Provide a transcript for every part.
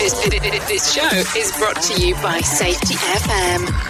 This show is brought to you by Safety FM.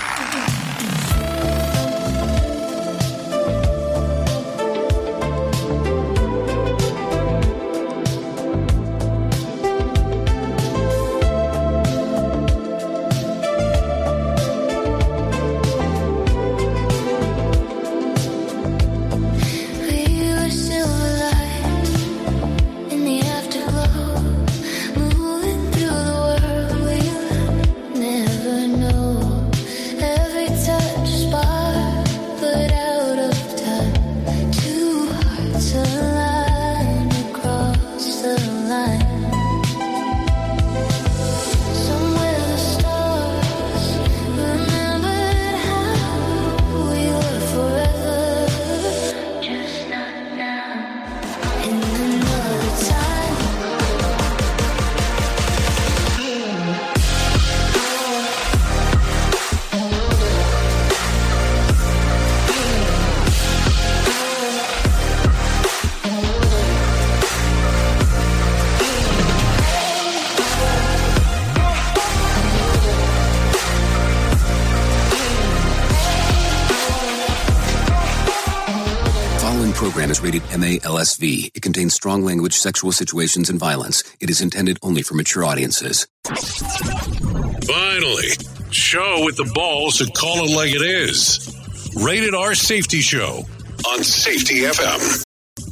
Rated MA-LSV. It contains strong language, sexual situations, and violence. It is intended only for mature audiences. Finally, show with the balls to call it like it is. Rated R Safety Show on Safety FM.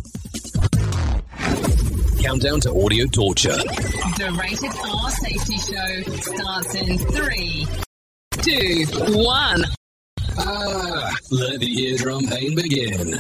Countdown to audio torture. The Rated R Safety Show starts in 3, 2, 1. Let the eardrum pain begin.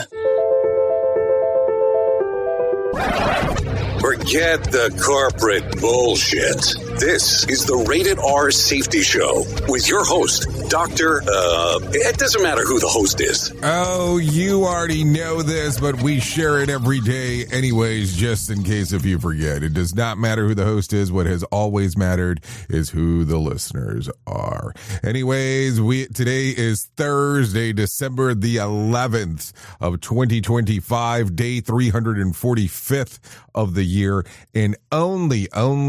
Forget the corporate bullshit. This is the Rated R Safety Show with your host, Dr. It doesn't matter who the host is. Oh, you already know this, but we share it every day anyways, just in case if you forget. It does not matter who the host is. What has always mattered is who the listeners are. Anyways, today is Thursday, December the 11th of 2025, day 345th of the year, and only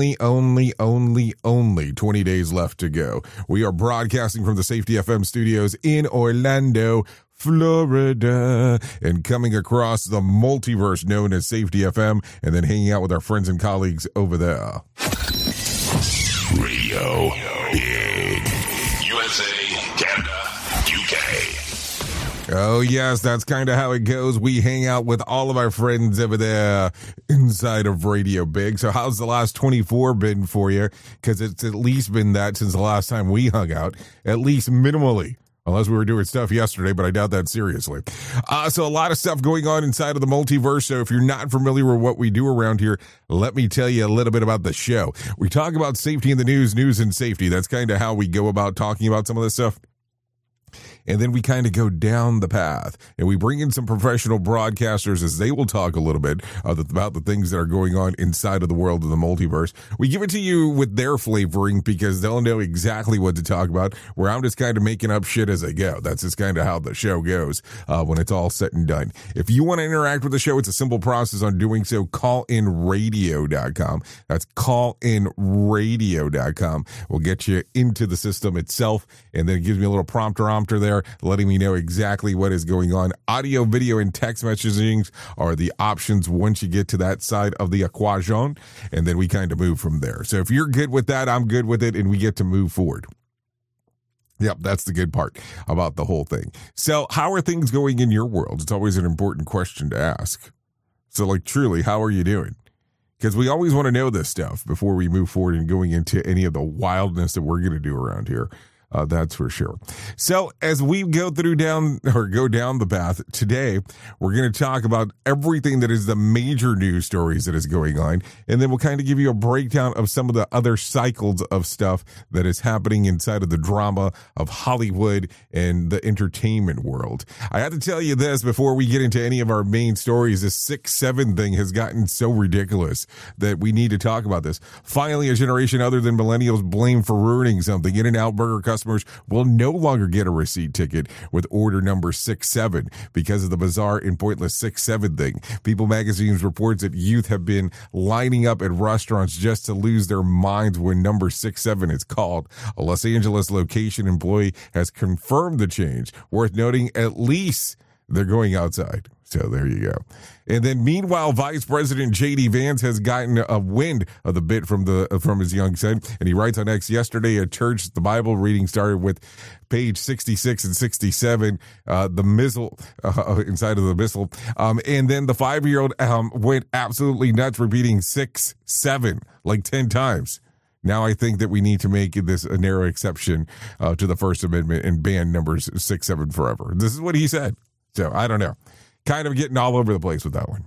20 days left to go. We are broadcasting from the Safety FM studios in Orlando, Florida, and coming across the multiverse known as Safety FM, and then hanging out with our friends and colleagues over there. Radio Big. USA, Canada, UK. Oh, yes, that's kind of how it goes. We hang out with all of our friends over there inside of Radio Big. So how's the last 24 been for you? Because it's at least been that since the last time we hung out, at least minimally. Unless we were doing stuff yesterday, but I doubt that seriously. So a lot of stuff going on inside of the multiverse. So if you're not familiar with what we do around here, let me tell you a little bit about the show. We talk about safety in the news and safety. That's kind of how we go about talking about some of this stuff. And then we kind of go down the path and we bring in some professional broadcasters as they will talk a little bit about the things that are going on inside of the world of the multiverse. We give it to you with their flavoring because they'll know exactly what to talk about, where I'm just kind of making up shit as I go. That's just kind of how the show goes when it's all said and done. If you want to interact with the show, it's a simple process on doing so. Callinradio.com. That's callinradio.com. We'll get you into the system itself, and then it gives me a little prompter there, letting me know exactly what is going on. Audio, video, and text messaging are the options once you get to that side of the equation, and then we kind of move from there. So if you're good with that, I'm good with it, and we get to move forward. Yep, that's the good part about the whole thing. So how are things going in your world? It's always an important question to ask. So, like, truly, how are you doing? Because we always want to know this stuff before we move forward and going into any of the wildness that we're going to do around here. That's for sure. So as we go down the path today, we're going to talk about everything that is the major news stories that is going on. And then we'll kind of give you a breakdown of some of the other cycles of stuff that is happening inside of the drama of Hollywood and the entertainment world. I have to tell you this before we get into any of our main stories. This 6-7 thing has gotten so ridiculous that we need to talk about this. Finally, a generation other than millennials blamed for ruining something. In-N-Out Burger customers customers will no longer get a receipt ticket with order number 67 because of the bizarre and pointless 67 thing. People magazine reports that youth have been lining up at restaurants just to lose their minds when number 67 is called. A Los Angeles location employee has confirmed the change. Worth noting, at least they're going outside. So there you go. And then meanwhile, Vice President J.D. Vance has gotten a wind of the bit from his young son. And he writes on X, yesterday at church, the Bible reading started with page 66 and 67, the missile inside of the missile. And then the 5-year-old went absolutely nuts, repeating 6-7 like 10 times. Now I think that we need to make this a narrow exception to the First Amendment and ban numbers 6-7 forever. This is what he said. So I don't know. Kind of getting all over the place with that one.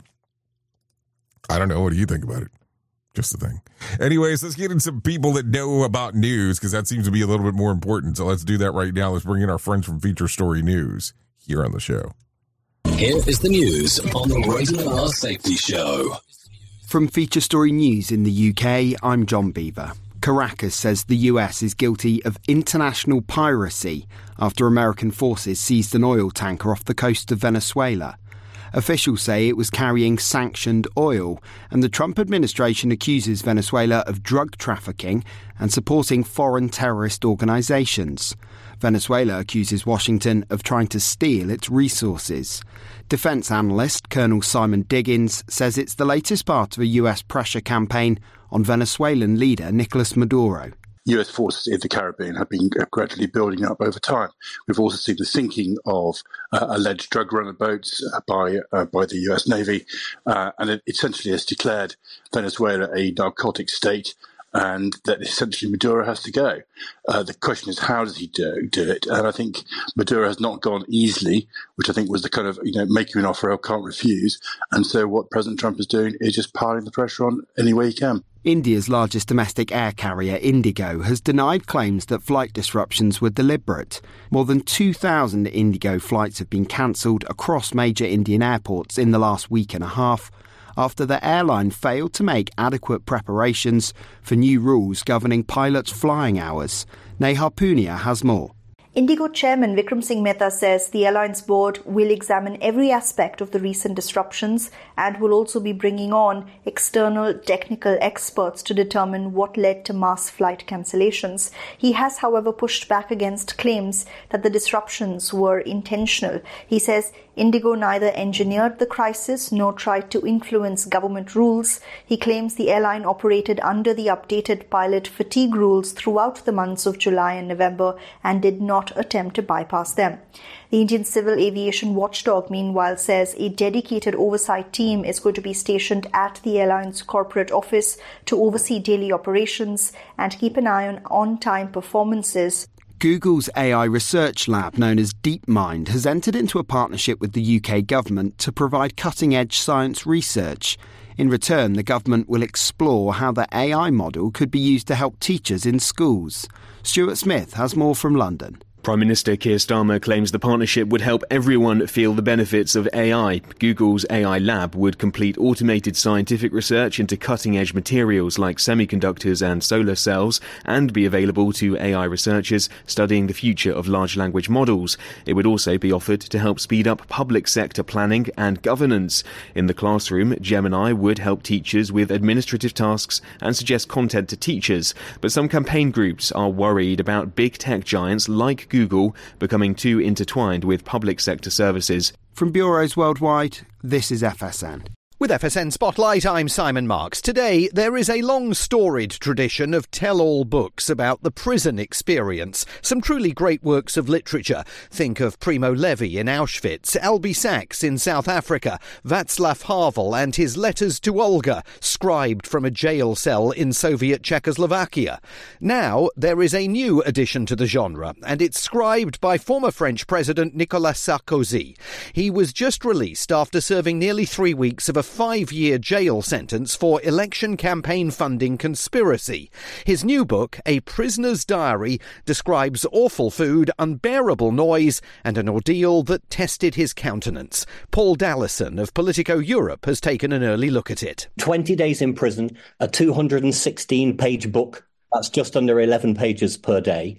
I don't know. What do you think about it? Just the thing. Anyways, let's get into some people that know about news, because that seems to be a little bit more important. So let's do that right now. Let's bring in our friends from Feature Story News here on the show. Here is the news on the Rated R Safety Show. From Feature Story News in the UK, I'm John Beaver. Caracas says the US is guilty of international piracy after American forces seized an oil tanker off the coast of Venezuela. Officials say it was carrying sanctioned oil, and the Trump administration accuses Venezuela of drug trafficking and supporting foreign terrorist organisations. Venezuela accuses Washington of trying to steal its resources. Defence analyst Colonel Simon Diggins says it's the latest part of a US pressure campaign on Venezuelan leader Nicolas Maduro. US forces in the Caribbean have been gradually building up over time. We've also seen the sinking of alleged drug runner boats by the US Navy, and it essentially has declared Venezuela a narcotic state, and that essentially Maduro has to go. The question is, how does he do it? And I think Maduro has not gone easily, which I think was the kind of, make you an offer I can't refuse. And so what President Trump is doing is just piling the pressure on any way he can. India's largest domestic air carrier, Indigo, has denied claims that flight disruptions were deliberate. More than 2,000 Indigo flights have been cancelled across major Indian airports in the last week and a half, after the airline failed to make adequate preparations for new rules governing pilots' flying hours. Neha Punia has more. Indigo chairman Vikram Singh Mehta says the airline's board will examine every aspect of the recent disruptions and will also be bringing on external technical experts to determine what led to mass flight cancellations. He has, however, pushed back against claims that the disruptions were intentional. He says Indigo neither engineered the crisis nor tried to influence government rules. He claims the airline operated under the updated pilot fatigue rules throughout the months of July and November and did not attempt to bypass them. The Indian Civil Aviation Watchdog, meanwhile, says a dedicated oversight team is going to be stationed at the airline's corporate office to oversee daily operations and keep an eye on on-time performances. Google's AI research lab, known as DeepMind, has entered into a partnership with the UK government to provide cutting-edge science research. In return, the government will explore how the AI model could be used to help teachers in schools. Stuart Smith has more from London. Prime Minister Keir Starmer claims the partnership would help everyone feel the benefits of AI. Google's AI lab would complete automated scientific research into cutting-edge materials like semiconductors and solar cells and be available to AI researchers studying the future of large language models. It would also be offered to help speed up public sector planning and governance. In the classroom, Gemini would help teachers with administrative tasks and suggest content to teachers. But some campaign groups are worried about big tech giants like Google becoming too intertwined with public sector services. From bureaus worldwide, this is FSN. With FSN Spotlight, I'm Simon Marks. Today, there is a long-storied tradition of tell-all books about the prison experience. Some truly great works of literature. Think of Primo Levi in Auschwitz, Albie Sachs in South Africa, Václav Havel and his letters to Olga, scribed from a jail cell in Soviet Czechoslovakia. Now, there is a new addition to the genre, and it's scribed by former French President Nicolas Sarkozy. He was just released after serving nearly 3 weeks of a 5-year jail sentence for election campaign funding conspiracy. His new book, A Prisoner's Diary, describes awful food, unbearable noise, and an ordeal that tested his countenance. Paul Dallison of Politico Europe has taken an early look at it. 20 days in prison, a 216-page book. That's just under 11 pages per day.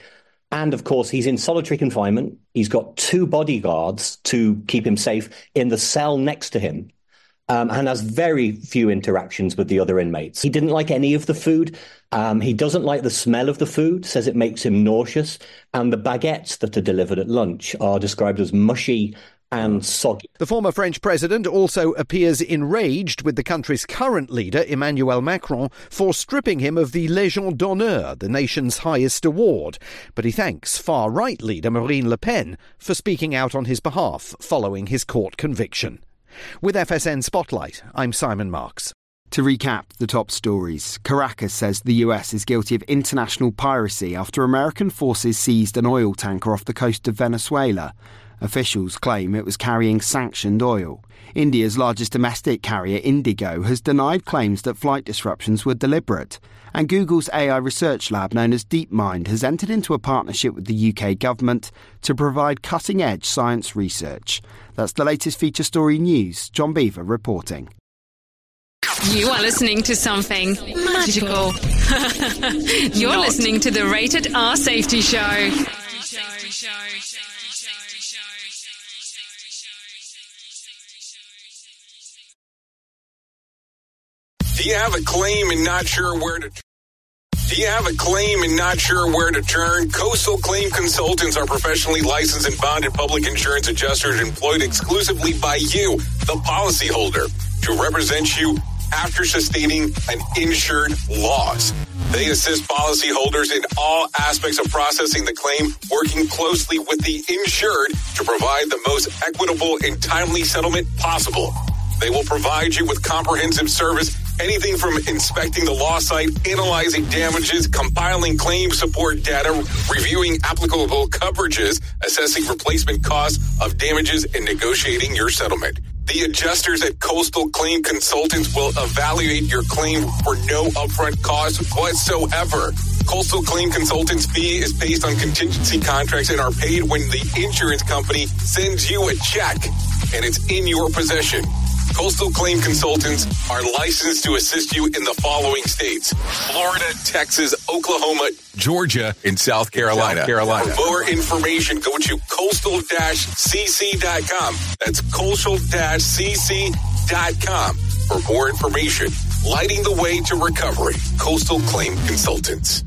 And, of course, he's in solitary confinement. He's got 2 bodyguards to keep him safe in the cell next to him, and has very few interactions with the other inmates. He didn't like any of the food. He doesn't like the smell of the food, says it makes him nauseous. And the baguettes that are delivered at lunch are described as mushy and soggy. The former French president also appears enraged with the country's current leader, Emmanuel Macron, for stripping him of the Légion d'honneur, the nation's highest award. But he thanks far-right leader Marine Le Pen for speaking out on his behalf following his court conviction. With FSN Spotlight, I'm Simon Marks. To recap the top stories, Caracas says the US is guilty of international piracy after American forces seized an oil tanker off the coast of Venezuela. Officials claim it was carrying sanctioned oil. India's largest domestic carrier, Indigo, has denied claims that flight disruptions were deliberate. And Google's AI research lab, known as DeepMind, has entered into a partnership with the UK government to provide cutting-edge science research. That's the latest feature story news. John Beaver reporting. You are listening to something magical. You're listening to the Rated R Safety Show. Do you have a claim and not sure where to turn? Coastal Claim Consultants are professionally licensed and bonded public insurance adjusters employed exclusively by you, the policyholder, to represent you after sustaining an insured loss. They assist policyholders in all aspects of processing the claim, working closely with the insured to provide the most equitable and timely settlement possible. They will provide you with comprehensive service, anything from inspecting the loss site, analyzing damages, compiling claim support data, reviewing applicable coverages, assessing replacement costs of damages, and negotiating your settlement. The adjusters at Coastal Claim Consultants will evaluate your claim for no upfront cost whatsoever. Coastal Claim Consultants' fee is based on contingency contracts and are paid when the insurance company sends you a check and it's in your possession. Coastal Claim Consultants are licensed to assist you in the following states: Florida, Texas, Oklahoma, Georgia, and South Carolina. For more information, go to coastal-cc.com. That's coastal-cc.com. For more information, lighting the way to recovery. Coastal Claim Consultants.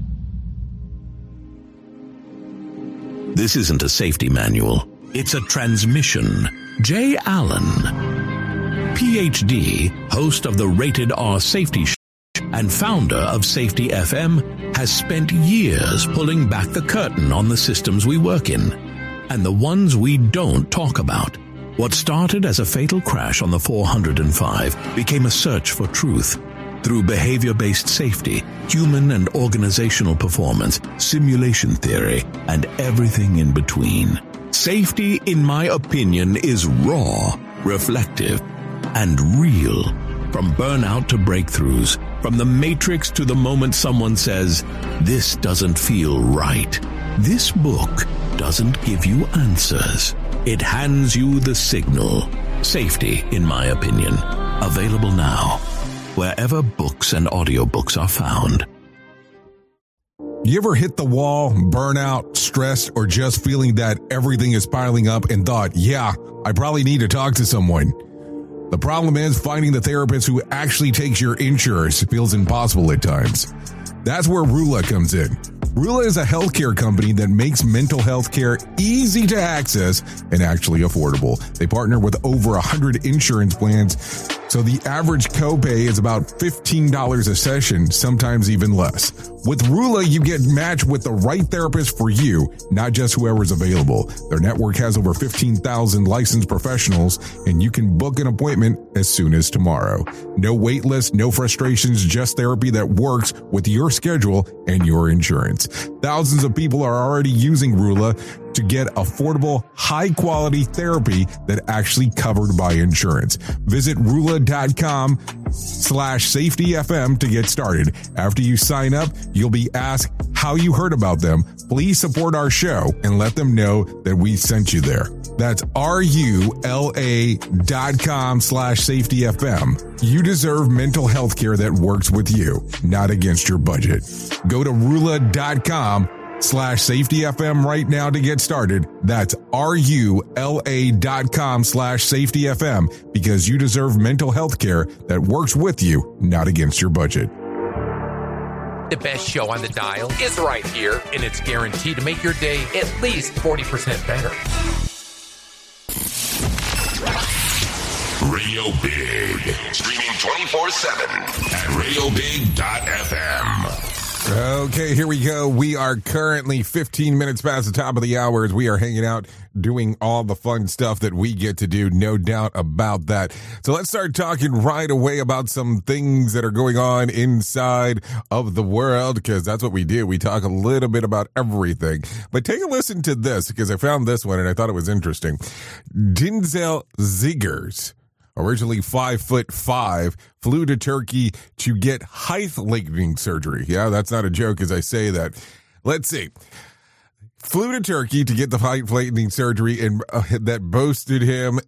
This isn't a safety manual. It's a transmission. Jay Allen, PhD, host of the Rated R Safety Show and founder of Safety FM, has spent years pulling back the curtain on the systems we work in and the ones we don't talk about. What started as a fatal crash on the 405 became a search for truth through behavior-based safety, human and organizational performance, simulation theory, and everything in between. Safety, in my opinion, is raw, reflective, and real. From burnout to breakthroughs, from the matrix to the moment someone says, "This doesn't feel right." This book doesn't give you answers. It hands you the signal. Safety, in my opinion. Available now, wherever books and audiobooks are found. You ever hit the wall, burnout, stressed, or just feeling that everything is piling up and thought, yeah, I probably need to talk to someone? The problem is finding the therapist who actually takes your insurance feels impossible at times. That's where Rula comes in. Rula is a healthcare company that makes mental health care easy to access and actually affordable. They partner with over 100 insurance plans, so the average copay is about $15 a session, sometimes even less. With Rula, you get matched with the right therapist for you, not just whoever's available. Their network has over 15,000 licensed professionals, and you can book an appointment as soon as tomorrow. No wait list, no frustrations, just therapy that works with your schedule and your insurance. Thousands of people are already using Rula to get affordable, high-quality therapy that actually covered by insurance. Visit Rula.com/safetyfm to get started. After you sign up, you'll be asked how you heard about them. Please support our show and let them know that we sent you there. That's RULA.com/safetyfm. You deserve mental health care that works with you, not against your budget. Go to Rula.com RULA.com/safetyfm right now to get started. That's RULA.com/safetyfm, because you deserve mental health care that works with you, not against your budget. The best show on the dial is right here, and it's guaranteed to make your day at least 40% better. Radio Big. Streaming 24/7 at RadioBig.fm. Okay, here we go. We are currently 15 minutes past the top of the hour as we are hanging out doing all the fun stuff that we get to do, no doubt about that. So let's start talking right away about some things that are going on inside of the world, because that's what we do. We talk a little bit about everything. But take a listen to this, because I found this one and I thought it was interesting. Denzel Zegers, originally 5'5", flew to Turkey to get height lengthening surgery. Yeah, that's not a joke as I say that. Let's see. Flew to Turkey to get the height lengthening surgery, and that boosted him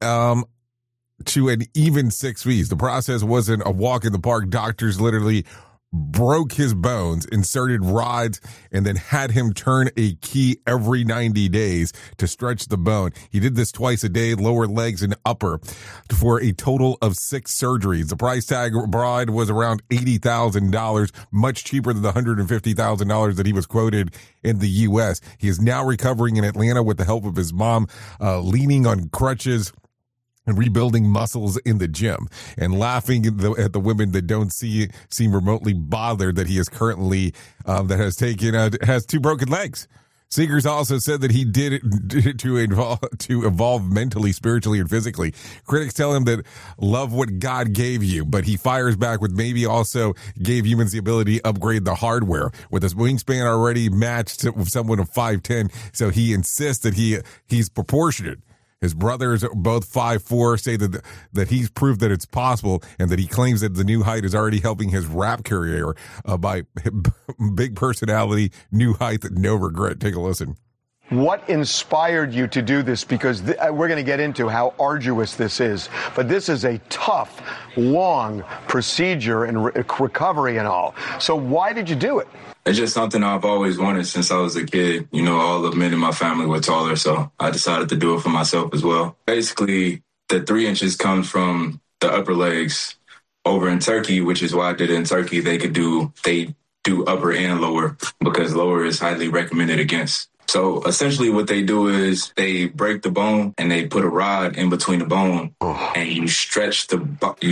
to an even 6 feet. The process wasn't a walk in the park. Doctors literally broke his bones, inserted rods, and then had him turn a key every 90 days to stretch the bone. He did this twice a day, lower legs and upper, for a total of 6 surgeries. The price tag abroad was around $80,000, much cheaper than the $150,000 that he was quoted in the U.S. He is now recovering in Atlanta with the help of his mom, leaning on crutches and rebuilding muscles in the gym, and laughing at the women that don't seem remotely bothered that he is currently has 2 broken legs. Zegers also said that he did it to evolve mentally, spiritually, and physically. Critics tell him that love what God gave you, but he fires back with maybe also gave humans the ability to upgrade the hardware. With his wingspan already matched with someone of 5'10", so he insists that he's proportionate. His brothers, both 5'4", say that he's proved that it's possible, and that he claims that the new height is already helping his rap career by big personality, new height, no regret. Take a listen. What inspired you to do this? Because we're going to get into how arduous this is, but this is a tough, long procedure and recovery and all. So why did you do it? It's just something I've always wanted since I was a kid. You know, all the men in my family were taller, so I decided to do it for myself as well. Basically, the 3 inches comes from the upper legs. Over in Turkey, which is why I did it in Turkey, they do upper and lower, because lower is highly recommended against. So essentially what they do is they break the bone and they put a rod in between the bone, and you stretch the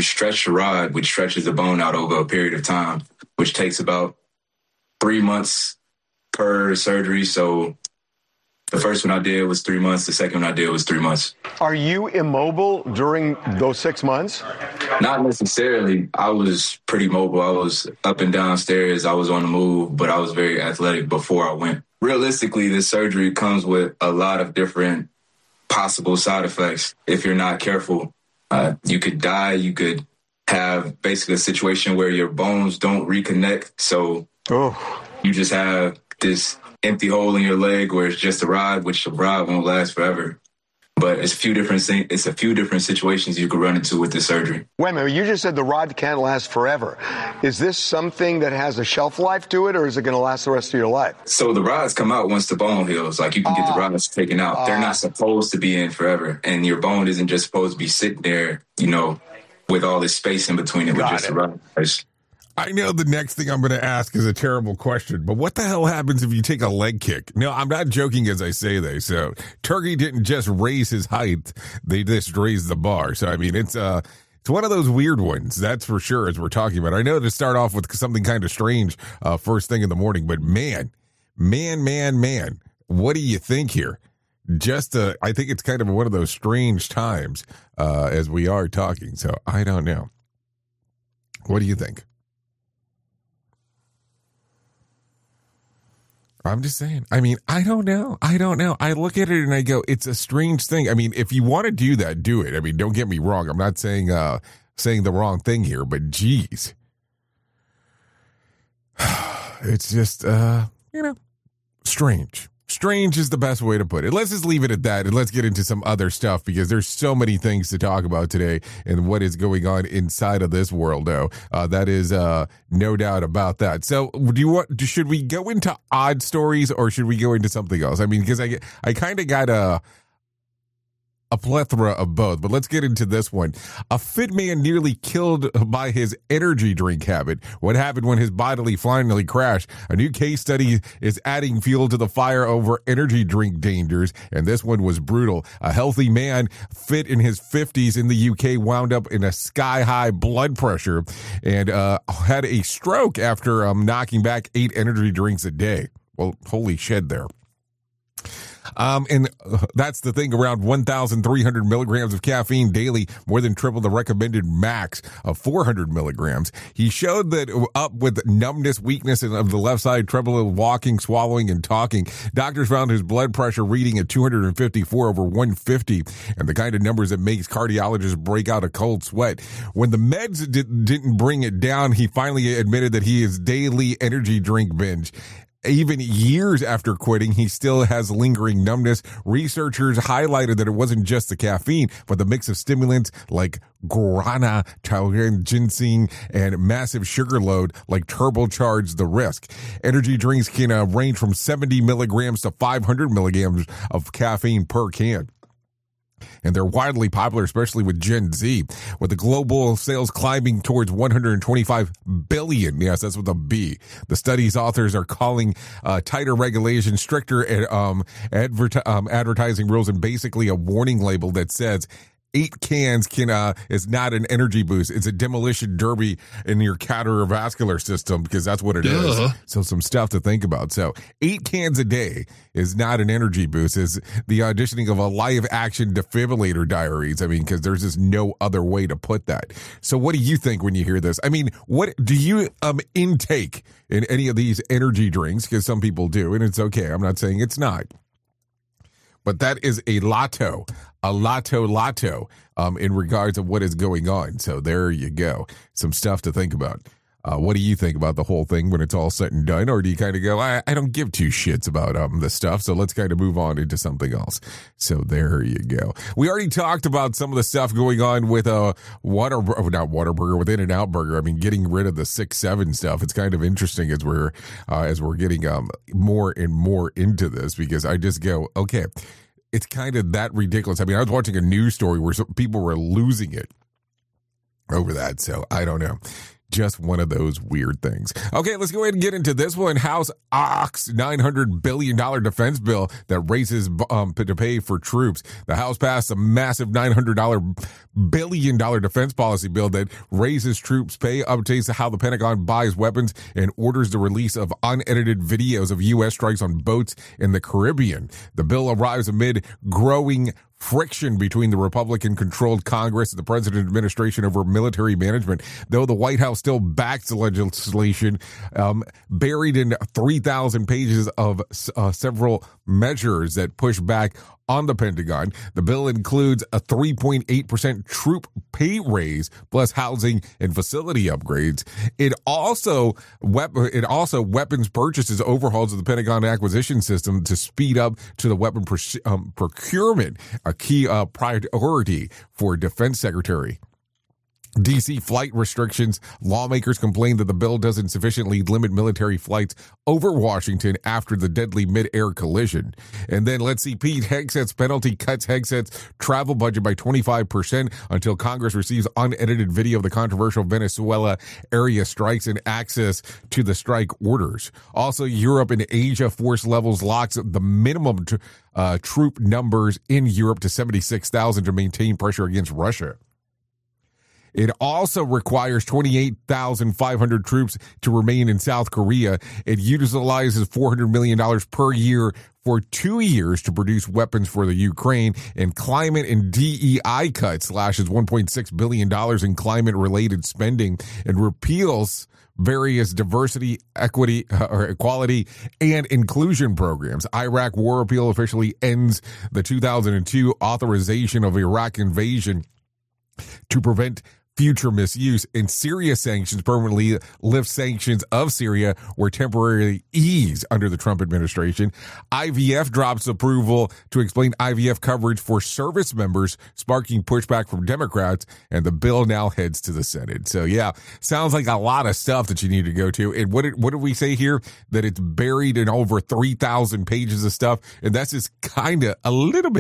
rod, which stretches the bone out over a period of time, which takes about 3 months per surgery. So the first one I did was 3 months. The second one I did was 3 months. Are you immobile during those 6 months? Not necessarily. I was pretty mobile. I was up and down stairs. I was on the move, but I was very athletic before I went. Realistically, this surgery comes with a lot of different possible side effects. If you're not careful, you could die. You could have basically a situation where your bones don't reconnect. So you just have this empty hole in your leg where it's just a rod, which the rod won't last forever. But it's a few different situations you could run into with this surgery. Wait a minute, you just said the rod can't last forever. Is this something that has a shelf life to it, or is it going to last the rest of your life? So the rods come out once the bone heals. Like, you can get the rods taken out. They're not supposed to be in forever. And your bone isn't just supposed to be sitting there, you know, with all this space in between it with just the rods. I know the next thing I'm going to ask is a terrible question, but what the hell happens if you take a leg kick? No, I'm not joking as I say they. So Turkey didn't just raise his height. They just raised the bar. So, I mean, it's one of those weird ones. That's for sure, as we're talking about. I know to start off with something kind of strange first thing in the morning, but man, what do you think here? I think it's kind of one of those strange times as we are talking. So I don't know. What do you think? I'm just saying. I mean, I don't know. I look at it and I go, it's a strange thing. I mean, if you want to do that, do it. I mean, don't get me wrong. I'm not saying the wrong thing here, but geez. It's just, strange. Strange is the best way to put it. Let's just leave it at that, and let's get into some other stuff, because there's so many things to talk about today and what is going on inside of this world, though. That is no doubt about that. So should we go into odd stories, or should we go into something else? I mean, because I kind of got a plethora of both, but let's get into this one. A fit man nearly killed by his energy drink habit. What happened when his body finally crashed? A new case study is adding fuel to the fire over energy drink dangers, and this one was brutal. A healthy man, fit in his 50s in the UK, wound up in a sky-high blood pressure and had a stroke after knocking back 8 energy drinks a day. Well, holy shit there. And that's the thing, around 1,300 milligrams of caffeine daily, more than triple the recommended max of 400 milligrams. He showed that up with numbness, weakness of the left side, trouble walking, swallowing, and talking. Doctors found his blood pressure reading at 254 over 150, and the kind of numbers that makes cardiologists break out a cold sweat. When the meds didn't bring it down, he finally admitted that he is daily energy drink binge. Even years after quitting, he still has lingering numbness. Researchers highlighted that it wasn't just the caffeine, but the mix of stimulants like guarana, ginseng, and massive sugar load like turbocharged the risk. Energy drinks can range from 70 milligrams to 500 milligrams of caffeine per can. And they're widely popular, especially with Gen Z, with the global sales climbing towards 125 billion. Yes, that's with a B. The study's authors are calling tighter regulations, stricter advertising rules, and basically a warning label that says 8 cans is not an energy boost. It's a demolition derby in your cardiovascular system, because that's what it is. So some stuff to think about. So 8 cans a day is not an energy boost. Is the auditioning of a live action defibrillator diaries. I mean, because there's just no other way to put that. So what do you think when you hear this? I mean, what do you intake in any of these energy drinks? Because some people do, and it's okay. I'm not saying it's not. But that is a lotto in regards of what is going on. So there you go. Some stuff to think about. What do you think about the whole thing when it's all said and done? Or do you kind of go, I don't give 2 shits about this stuff, so let's kind of move on into something else. So there you go. We already talked about some of the stuff going on with with In-N-Out Burger. I mean, getting rid of the 6-7 stuff. It's kind of interesting as we're getting more and more into this, because I just go, okay, it's kind of that ridiculous. I mean, I was watching a news story where some people were losing it over that. So I don't know. Just one of those weird things. Okay, let's go ahead and get into this one. House Ox $900 billion defense bill that raises to pay for troops. The House passed a massive $900 billion defense policy bill that raises troops pay, updates how the Pentagon buys weapons, and orders the release of unedited videos of U.S. strikes on boats in the Caribbean. The bill arrives amid growing friction between the Republican-controlled Congress and the president's administration over military management, though the White House still backs the legislation. Buried in 3,000 pages of several measures that push back on the Pentagon. The bill includes a 3.8% troop pay raise plus housing and facility upgrades. It also weapons purchases, overhauls of the Pentagon acquisition system to speed up to the weapon procurement, a key priority for Defense Secretary. D.C. flight restrictions. Lawmakers complained that the bill doesn't sufficiently limit military flights over Washington after the deadly mid-air collision. And then let's see, Pete Hegseth's penalty cuts Hegseth's travel budget by 25% until Congress receives unedited video of the controversial Venezuela area strikes and access to the strike orders. Also, Europe and Asia force levels locks the minimum troop numbers in Europe to 76,000 to maintain pressure against Russia. It also requires 28,500 troops to remain in South Korea. It utilizes $400 million per year for 2 years to produce weapons for the Ukraine, and climate and DEI cuts slashes $1.6 billion in climate-related spending and repeals various diversity, equity, or equality, and inclusion programs. Iraq war appeal officially ends the 2002 authorization of Iraq invasion to prevent future misuse, and Syria sanctions permanently lift sanctions of Syria were temporarily eased under the Trump administration. IVF drops approval to explain IVF coverage for service members, sparking pushback from Democrats, and the bill now heads to the Senate. So yeah, sounds like a lot of stuff that you need to go to. And what did we say here? That it's buried in over 3,000 pages of stuff, and that's just kind of a little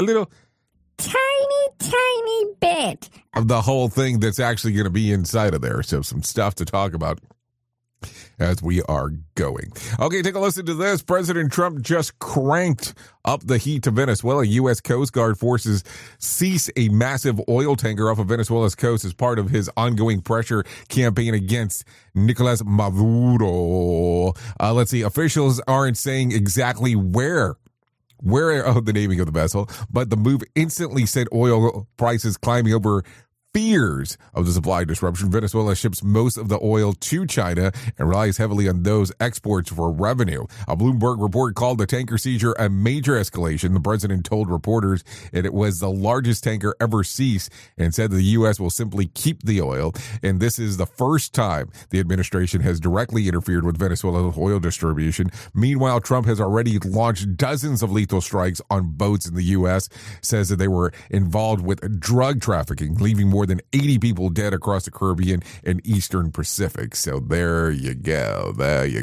tiny bit of the whole thing that's actually going to be inside of there. So some stuff to talk about as we are going. Okay, take a listen to this. President Trump just cranked up the heat to Venezuela. U.S. Coast Guard forces cease a massive oil tanker off of Venezuela's coast as part of his ongoing pressure campaign against Nicolas Maduro. Let's see. Officials aren't saying exactly where the naming of the vessel, but the move instantly sent oil prices climbing over fears of the supply disruption. Venezuela ships most of the oil to China and relies heavily on those exports for revenue. A Bloomberg report called the tanker seizure a major escalation. The president told reporters that it was the largest tanker ever seized and said the U.S. will simply keep the oil. And this is the first time the administration has directly interfered with Venezuela's oil distribution. Meanwhile, Trump has already launched dozens of lethal strikes on boats in the U.S., says that they were involved with drug trafficking, leaving more than 80 people dead across the Caribbean and Eastern Pacific. So there you go.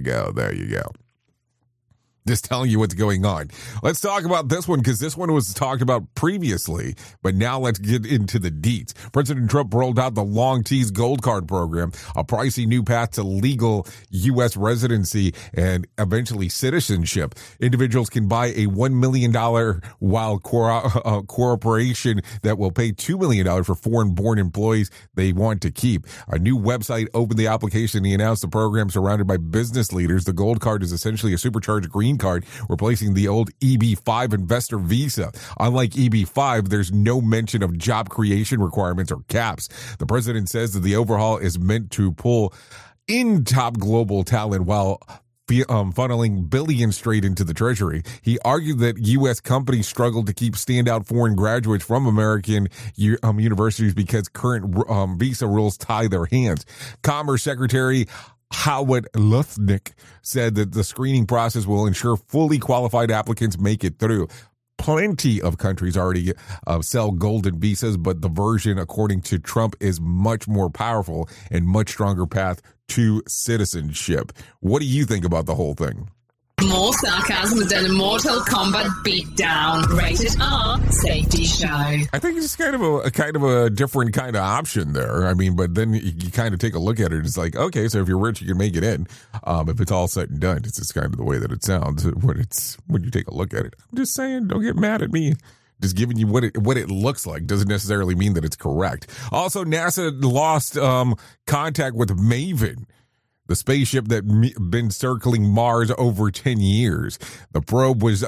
Just telling you what's going on. Let's talk about this one because this one was talked about previously, but now let's get into the deets. President Trump rolled out the long-teased Gold Card program, a pricey new path to legal U.S. residency and eventually citizenship. Individuals can buy a $1 million while corporation that will pay $2 million for foreign-born employees they want to keep. A new website opened the application. He announced the program surrounded by business leaders. The Gold Card is essentially a supercharged green card, replacing the old EB-5 investor visa. Unlike EB-5, there's no mention of job creation requirements or caps. The president says that the overhaul is meant to pull in top global talent while funneling billions straight into the treasury. He argued that U.S. companies struggle to keep standout foreign graduates from American universities because current visa rules tie their hands. Commerce Secretary Howard Lutnick said that the screening process will ensure fully qualified applicants make it through. Plenty of countries already sell golden visas, but the version, according to Trump, is much more powerful and much stronger path to citizenship. What do you think about the whole thing? More sarcasm than a Mortal Kombat beatdown. Rated R safety show. I think it's kind of a different kind of option there. I mean, but then you kind of take a look at it. It's like, okay, so if you're rich, you can make it in. If it's all said and done, it's just kind of the way that it sounds when you take a look at it. I'm just saying, don't get mad at me. Just giving you what it looks like doesn't necessarily mean that it's correct. Also, NASA lost contact with Maven, the spaceship that been circling Mars over 10 years. The probe was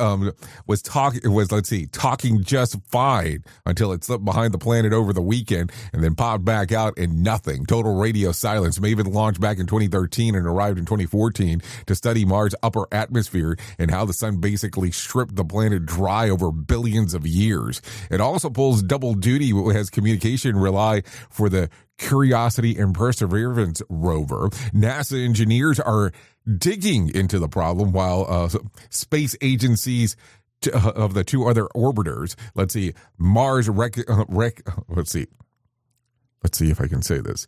talking just fine until it slipped behind the planet over the weekend and then popped back out and nothing. Total radio silence. Maven launched back in 2013 and arrived in 2014 to study Mars' upper atmosphere and how the sun basically stripped the planet dry over billions of years. It also pulls double duty as communication relay for the Curiosity and Perseverance rover. NASA engineers are digging into the problem while space agencies of the two other orbiters, let's see if I can say this.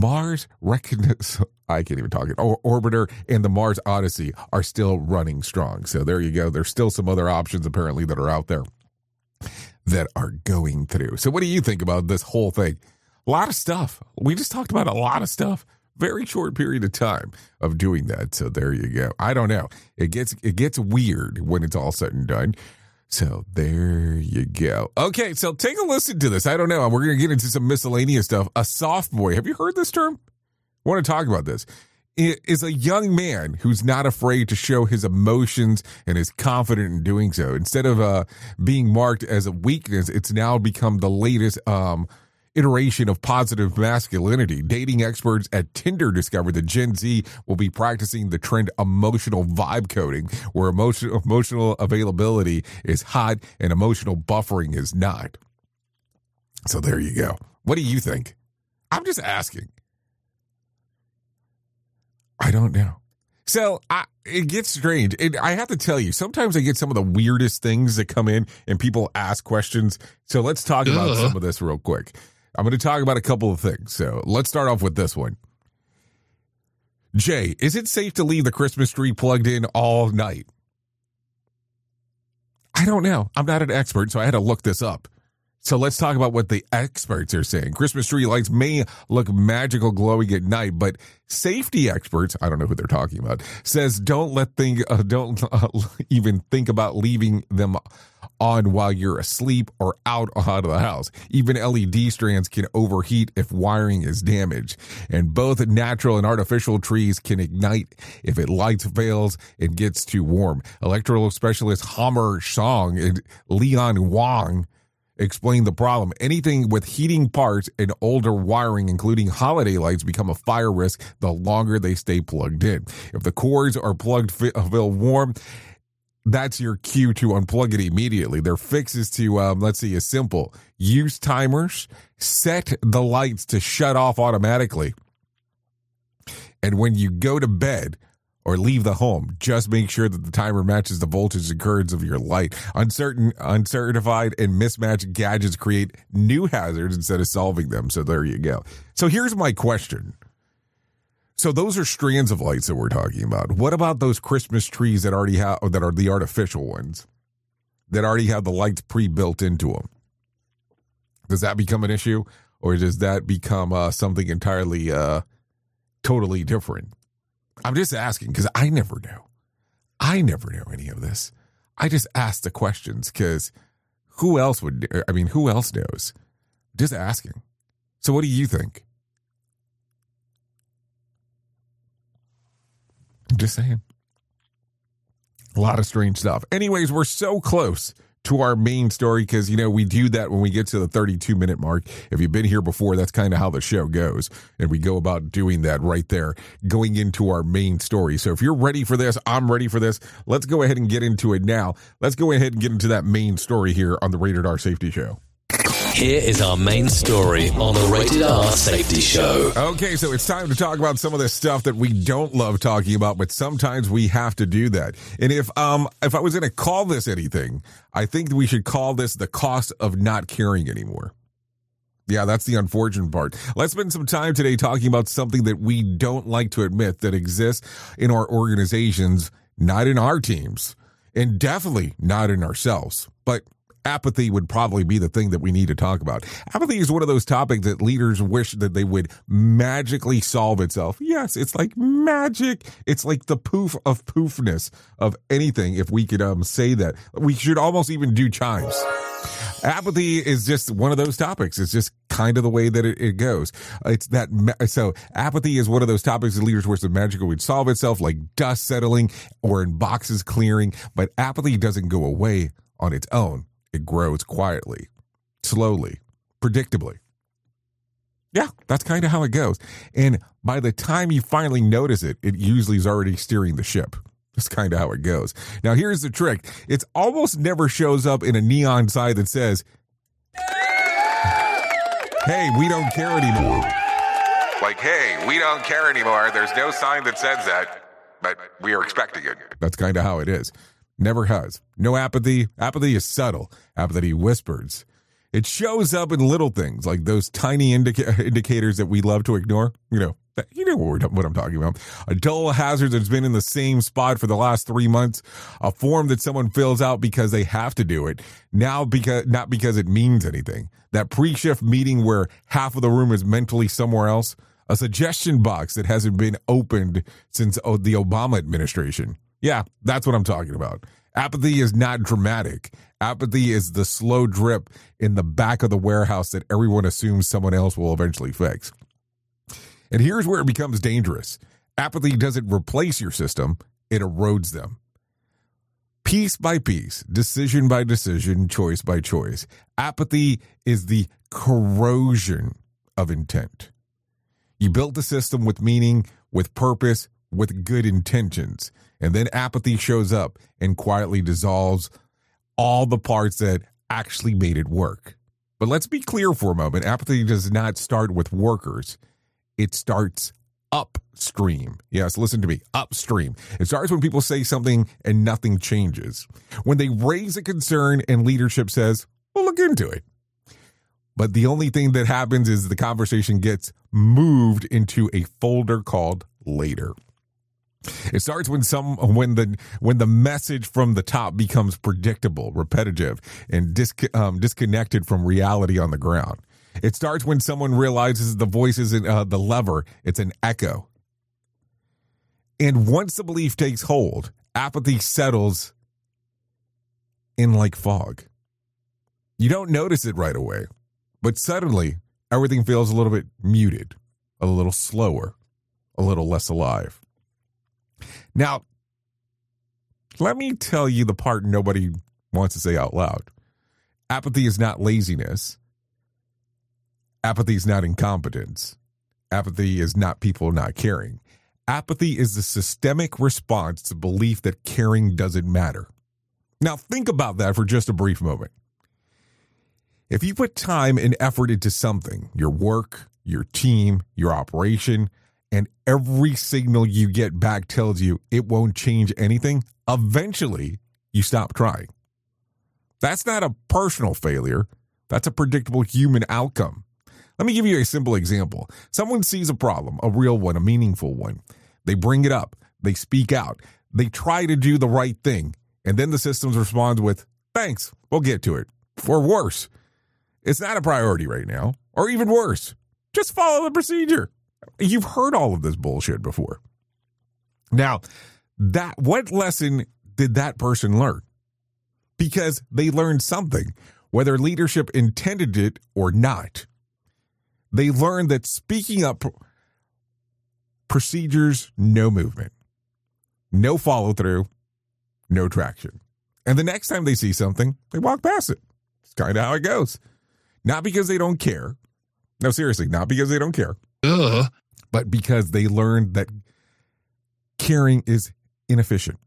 I can't even talk it. Orbiter and the Mars Odyssey are still running strong. So there you go. There's still some other options apparently that are out there that are going through. So what do you think about this whole thing? A lot of stuff. We just talked about a lot of stuff. Very short period of time of doing that. So there you go. I don't know. It gets weird when it's all said and done. So there you go. Okay, so take a listen to this. I don't know. We're going to get into some miscellaneous stuff. A soft boy. Have you heard this term? I want to talk about this. It is a young man who's not afraid to show his emotions and is confident in doing so. Instead of being marked as a weakness, it's now become the latest iteration of positive masculinity. Dating experts at Tinder discovered that Gen Z will be practicing the trend emotional vibe coding, where emotional availability is hot and emotional buffering is not. So there you go. What do you think? I'm just asking. I don't know. So it gets strange. I have to tell you, sometimes I get some of the weirdest things that come in and people ask questions. So let's talk about some of this real quick. I'm going to talk about a couple of things. So let's start off with this one. Jay, is it safe to leave the Christmas tree plugged in all night? I don't know. I'm not an expert, so I had to look this up. So let's talk about what the experts are saying. Christmas tree lights may look magical glowing at night, but safety experts, I don't know who they're talking about, says don't even think about leaving them on while you're asleep or out of the house. Even LED strands can overheat if wiring is damaged. And both natural and artificial trees can ignite if light fails and gets too warm. Electrical specialist Hammer Song and Leon Wang explained the problem. Anything with heating parts and older wiring, including holiday lights, become a fire risk the longer they stay plugged in. If the cords are feel warm, that's your cue to unplug it immediately. Their fix is to, is simple. Use timers, set the lights to shut off automatically. And when you go to bed or leave the home, just make sure that the timer matches the voltage and currents of your light. Uncertified and mismatched gadgets create new hazards instead of solving them. So there you go. So here's my question. So those are strands of lights that we're talking about. What about those Christmas trees that already have, that are the artificial ones, that already have the lights pre-built into them? Does that become an issue, or does that become something entirely, totally different? I'm just asking because I never know. I never know any of this. I just ask the questions because who else knows? Just asking. So what do you think? I'm just saying. A lot of strange stuff. Anyways, we're so close to our main story because, we do that when we get to the 32-minute mark. If you've been here before, that's kind of how the show goes. And we go about doing that right there, going into our main story. So if you're ready for this, I'm ready for this. Let's go ahead and get into it now. Let's go ahead and get into that main story here on the Rated R Safety Show. Here is our main story on the Rated R Safety Show. Okay, so it's time to talk about some of this stuff that we don't love talking about, but sometimes we have to do that. And if I was going to call this anything, I think we should call this the cost of not caring anymore. Yeah, that's the unfortunate part. Let's spend some time today talking about something that we don't like to admit that exists in our organizations, not in our teams, and definitely not in ourselves, but apathy would probably be the thing that we need to talk about. Apathy is one of those topics that leaders wish that they would magically solve itself. Yes, it's like magic. It's like the poof of poofness of anything. If we could say that, we should almost even do chimes. Apathy is just one of those topics. It's just kind of the way that it goes. So apathy is one of those topics that leaders wish that magically would solve itself, like dust settling or in boxes clearing. But apathy doesn't go away on its own. It grows quietly, slowly, predictably. Yeah, that's kind of how it goes. And by the time you finally notice it, it usually is already steering the ship. That's kind of how it goes. Now, here's the trick. It almost never shows up in a neon sign that says, hey, we don't care anymore. Like, hey, we don't care anymore. There's no sign that says that, but we are expecting it. That's kind of how it is. Never has. No apathy. Apathy is subtle. Apathy whispers. It shows up in little things like those tiny indicators that we love to ignore. You know what I'm talking about. A dull hazard that's been in the same spot for the last 3 months. A form that someone fills out because they have to do it. Not because it means anything. That pre-shift meeting where half of the room is mentally somewhere else. A suggestion box that hasn't been opened since the Obama administration. Yeah, that's what I'm talking about. Apathy is not dramatic. Apathy is the slow drip in the back of the warehouse that everyone assumes someone else will eventually fix. And here's where it becomes dangerous. Apathy doesn't replace your system, it erodes them. Piece by piece, decision by decision, choice by choice. Apathy is the corrosion of intent. You built the system with meaning, with purpose, with good intentions. And then apathy shows up and quietly dissolves all the parts that actually made it work. But let's be clear for a moment. Apathy does not start with workers. It starts upstream. Yes, listen to me. Upstream. It starts when people say something and nothing changes. When they raise a concern and leadership says, well, look into it. But the only thing that happens is the conversation gets moved into a folder called later. It starts when the message from the top becomes predictable, repetitive, and disconnected from reality on the ground. It starts when someone realizes the voice isn't the lever, it's an echo. And once the belief takes hold, apathy settles in like fog. You don't notice it right away, but suddenly everything feels a little bit muted, a little slower, a little less alive. Now, let me tell you the part nobody wants to say out loud. Apathy is not laziness. Apathy is not incompetence. Apathy is not people not caring. Apathy is the systemic response to belief that caring doesn't matter. Now, think about that for just a brief moment. If you put time and effort into something, your work, your team, your operation, and every signal you get back tells you it won't change anything, eventually you stop trying. That's not a personal failure. That's a predictable human outcome. Let me give you a simple example. Someone sees a problem, a real one, a meaningful one. They bring it up. They speak out. They try to do the right thing. And then the systems respond with, thanks, we'll get to it. Or worse, it's not a priority right now. Or even worse, just follow the procedure. You've heard all of this bullshit before. Now, what lesson did that person learn? Because they learned something, whether leadership intended it or not. They learned that speaking up, procedures, no movement, no follow through, no traction. And the next time they see something, they walk past it. It's kind of how it goes. Not because they don't care. No, seriously, not because they don't care. But because they learned that caring is inefficient.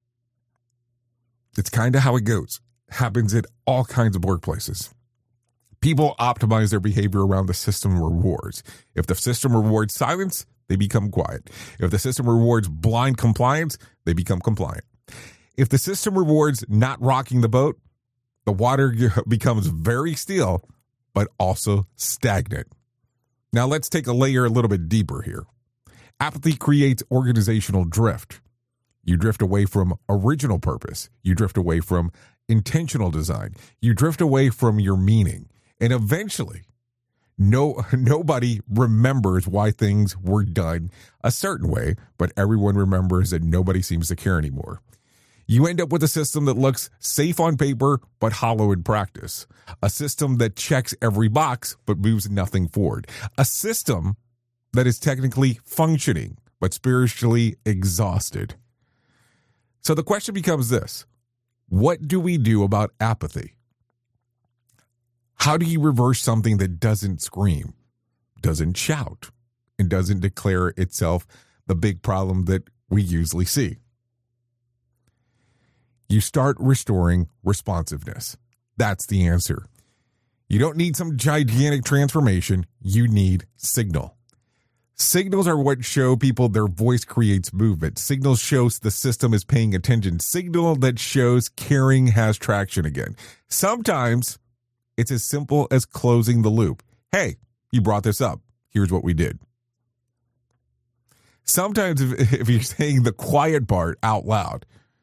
It's kind of how it goes. Happens at all kinds of workplaces. People optimize their behavior around the system rewards. If the system rewards silence, they become quiet. If the system rewards blind compliance, they become compliant. If the system rewards not rocking the boat, the water becomes very still, but also stagnant. Now let's take a layer a little bit deeper here. Apathy creates organizational drift. You drift away from original purpose. You drift away from intentional design. You drift away from your meaning. And eventually, nobody remembers why things were done a certain way, but everyone remembers that nobody seems to care anymore. You end up with a system that looks safe on paper, but hollow in practice. A system that checks every box, but moves nothing forward. A system that is technically functioning, but spiritually exhausted. So the question becomes this: what do we do about apathy? How do you reverse something that doesn't scream, doesn't shout, and doesn't declare itself the big problem that we usually see? You start restoring responsiveness. That's the answer. You don't need some gigantic transformation. You need signal. Signals are what show people their voice creates movement. Signals shows the system is paying attention. Signal that shows caring has traction again. Sometimes it's as simple as closing the loop. Hey, you brought this up. Here's what we did. Sometimes if you're saying the quiet part out loud,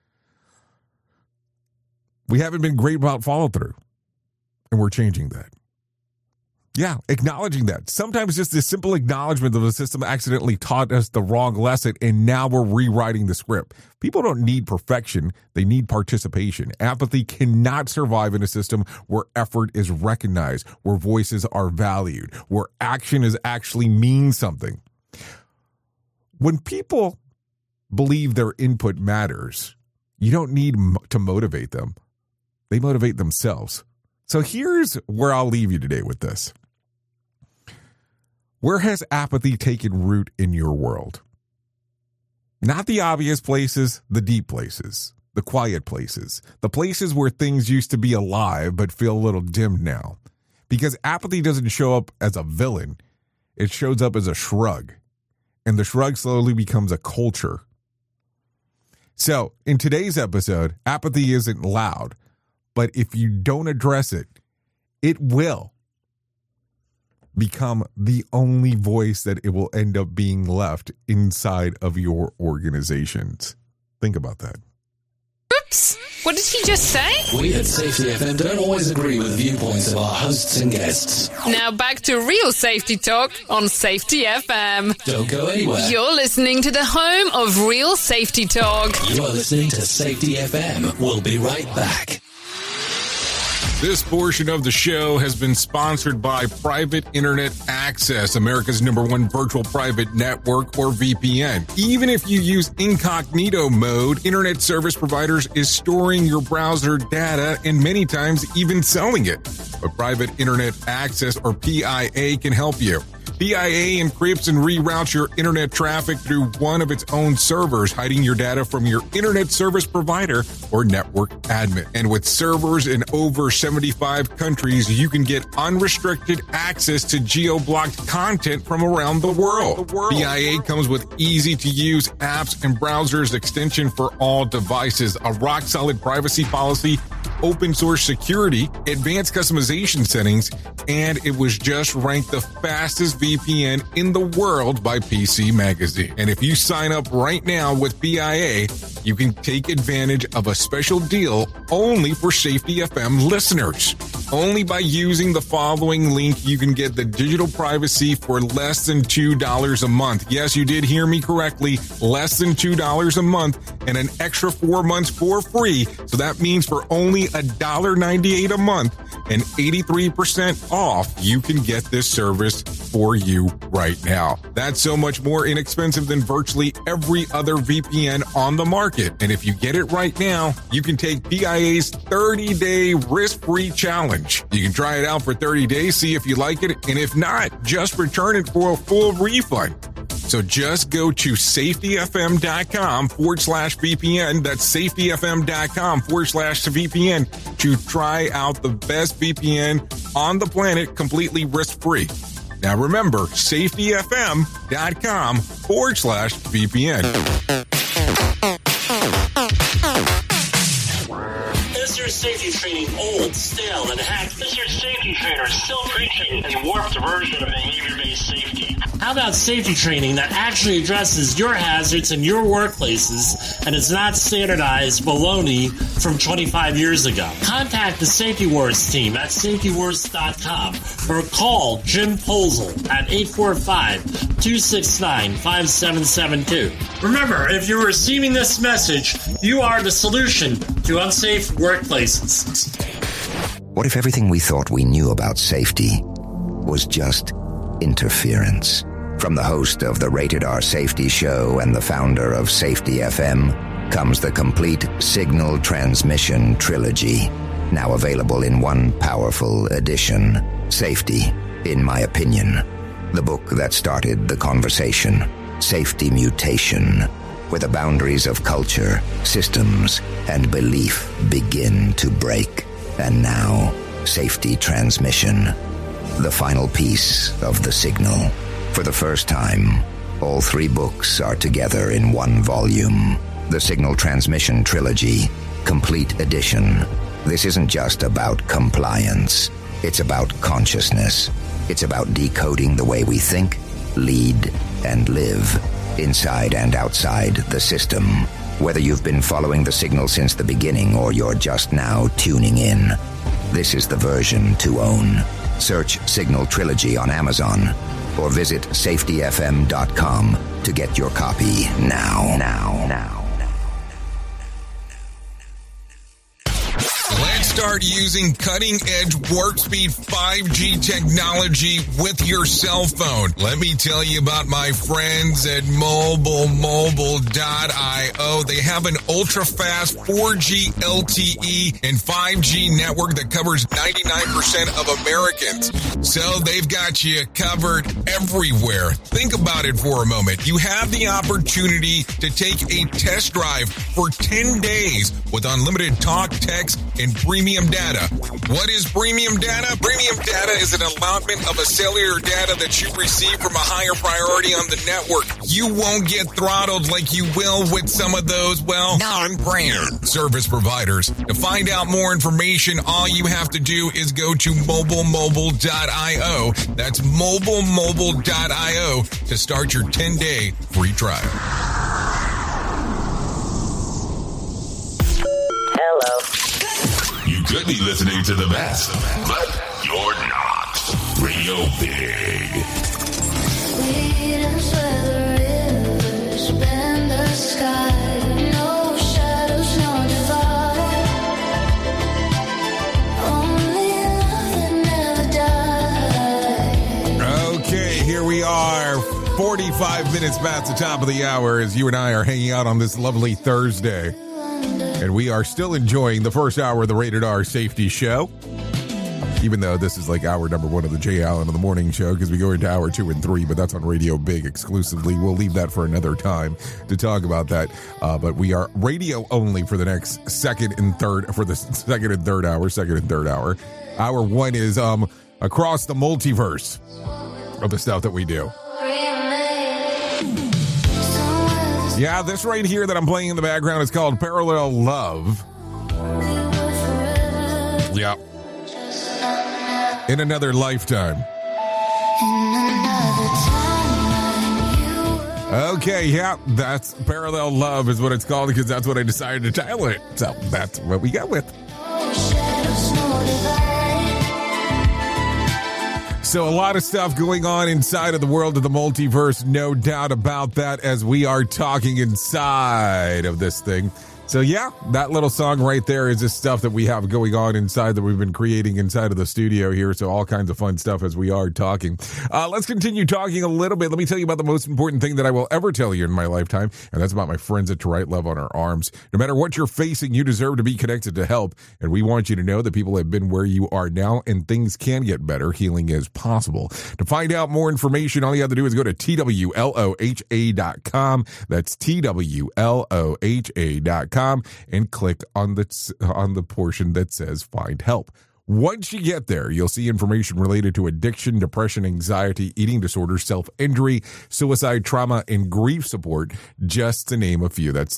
we haven't been great about follow through, and we're changing that. Yeah, acknowledging that. Sometimes just the simple acknowledgement of the system accidentally taught us the wrong lesson, and now we're rewriting the script. People don't need perfection. They need participation. Apathy cannot survive in a system where effort is recognized, where voices are valued, where action is actually means something. When people believe their input matters, you don't need to motivate them. They motivate themselves. So here's where I'll leave you today with this. Where has apathy taken root in your world? Not the obvious places, the deep places, the quiet places, the places where things used to be alive but feel a little dimmed now. Because apathy doesn't show up as a villain. It shows up as a shrug. And the shrug slowly becomes a culture. So, in today's episode, apathy isn't loud. But if you don't address it, it will become the only voice that it will end up being left inside of your organizations. Think about that. Oops! What did he just say? We at Safety FM don't always agree with the viewpoints of our hosts and guests. Now back to real safety talk on Safety FM. Don't go anywhere. You're listening to the home of real safety talk. You're listening to Safety FM. We'll be right back. This portion of the show has been sponsored by Private Internet Access, America's #1 virtual private network, or VPN. Even if you use incognito mode, internet service providers is storing your browser data and many times even selling it. But Private Internet Access, or PIA, can help you. PIA encrypts and reroutes your internet traffic through one of its own servers, hiding your data from your internet service provider or network admin. And with servers in over 75 countries, you can get unrestricted access to geo-blocked content from around the world. PIA comes with easy-to-use apps and browsers extension for all devices, a rock-solid privacy policy, open source security, advanced customization settings, and it was just ranked the fastest VPN in the world by PC Magazine. And if you sign up right now with PIA, you can take advantage of a special deal only for Safety FM listeners. Only by using the following link, you can get the digital privacy for less than $2 a month. Yes, you did hear me correctly. Less than $2 a month and an extra 4 months for free. So that means for only $1.98 a month and 83% off, you can get this service for you right now. That's so much more inexpensive than virtually every other VPN on the market. And if you get it right now, you can take PIA's 30-day risk-free challenge. You can try it out for 30 days, see if you like it, and if not, just return it for a full refund. So just go to safetyfm.com/VPN. That's safetyfm.com/VPN to try out the best VPN on the planet completely risk-free. Now remember, safetyfm.com/VPN. Is your safety training old, stale, and hacked? Is your safety trainer still preaching a warped version of behavior-based safety? How about safety training that actually addresses your hazards in your workplaces and is not standardized baloney from 25 years ago? Contact the Safety Wars team at safetywars.com or call Jim Posel at 845-269-5772. Remember, if you're receiving this message, you are the solution to unsafe workplaces. What if everything we thought we knew about safety was just interference? From the host of the Rated R Safety Show and the founder of Safety FM comes the complete Signal Transmission Trilogy, now available in one powerful edition. Safety, in my opinion, the book that started the conversation. Safety Mutation, where the boundaries of culture, systems, and belief begin to break. And now, Safety Transmission, the final piece of the signal. For the first time, all three books are together in one volume. The Signal Transmission Trilogy, Complete Edition. This isn't just about compliance. It's about consciousness. It's about decoding the way we think, lead, and live, inside and outside the system. Whether you've been following the signal since the beginning or you're just now tuning in, this is the version to own. Search Signal Trilogy on Amazon or visit safetyfm.com to get your copy now. Let's start using cutting-edge warp speed 5G technology with your cell phone. Let me tell you about my friends at mobilemobile.io. They have an ultra-fast 4G LTE and 5G network that covers 99% of Americans. So they've got you covered everywhere. Think about it for a moment. You have the opportunity to take a test drive for 10 days with unlimited talk, text, and premium premium data. What is premium data? Premium data is an allotment of a cellular data that you receive from a higher priority on the network. You won't get throttled like you will with some of those, well, non-brand service providers. To find out more information, all you have to do is go to mobilemobile.io. That's mobilemobile.io to start your 10-day free trial. Hello. You could be listening to the best, but you're not. Radio Big. Sweetest where the rivers bend the sky. No shadows, no divide. Only love that never dies. Okay, here we are. 45 minutes past the top of the hour as you and I are hanging out on this lovely Thursday. And we are still enjoying the first hour of the Rated R Safety Show. Even though this is like hour number 1 of the Jay Allen in the Morning Show, because we go into hour 2 and 3, but that's on Radio Big exclusively. We'll leave that for another time to talk about that. But we are radio only for the next second and third hour. Hour 1 is across the multiverse of the stuff that we do. Yeah, this right here that I'm playing in the background is called Parallel Love. Yeah. In Another Lifetime. Okay, yeah, that's Parallel Love is what it's called because that's what I decided to title it. So that's what we got with. So a lot of stuff going on inside of the world of the multiverse, no doubt about that, as we are talking inside of this thing. So yeah, that little song right there is just stuff that we have going on inside that we've been creating inside of the studio here. So all kinds of fun stuff as we are talking. Let's continue talking a little bit. Let me tell you about the most important thing that I will ever tell you in my lifetime, and that's about my friends at To Write Love on Our Arms. No matter what you're facing, you deserve to be connected to help, and we want you to know that people have been where you are now, and things can get better. Healing is possible. To find out more information, all you have to do is go to TWLOHA.com. That's TWLOHA.com. And click on the portion that says Find Help. Once you get there, you'll see information related to addiction, depression, anxiety, eating disorders, self-injury, suicide, trauma, and grief support, just to name a few. That's